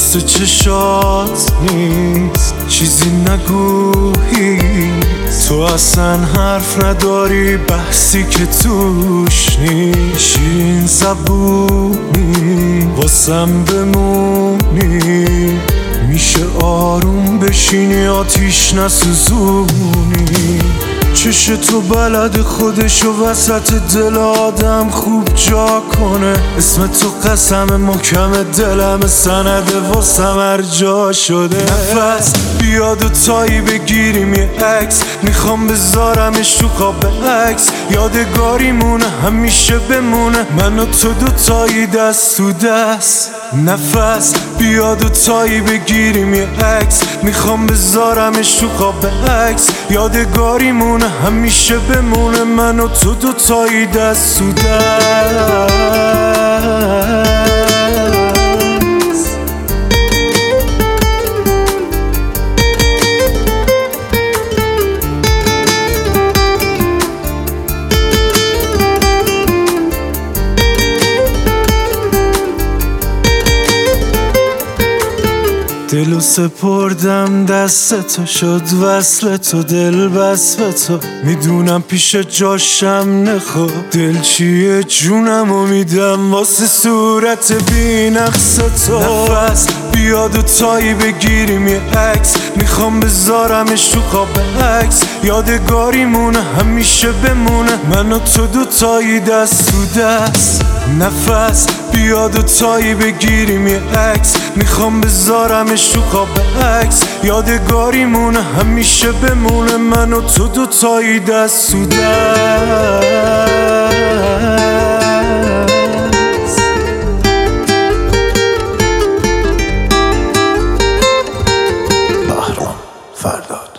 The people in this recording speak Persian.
واسه چشات نیست چیزی نگویی، تو اصلا حرف نداری بحثی که توش نیست. شیرین زبونی واسم بمونی، میشه آروم بشینی آتیش نسوزونی. چش تو بلد خودشو وسط دل آدم خوب جا کنه، اسم تو قسم محکم دلم سنده واسم هر جا شده. نفس بیاد و تایی بگیریم یه عکس، میخوام بذارمش تو قاب عکس، یادگاری مونه همیشه بمونه من و تو دوتایی دست تو دست. نفس بیاد و تایی بگیریم یه عکس، میخوام بذارمش تو قاب عکس، یادگاری مونه همیشه بمونه من و تو دوتایی دست تو دست. دلو سپردم دست تو، شد وصل تو دل بس به تو، میدونم پیش جاشم نخوا دل چیه جونمو میدم واسه صورت بی نقص تو. نفس بیاد و تایی بگیریم یه عکس، میخوام بذارمش تو قاب عکس، یادگاری مونه همیشه بمونه من و تو دوتایی دست تو دست. نفس بیاد و تایی بگیریم یه عکس، میخوام بذارمش تو قاب عکس، یادگاری مونه همیشه بمونه من و تو دوتایی دست تو دست. بهرام فرداد.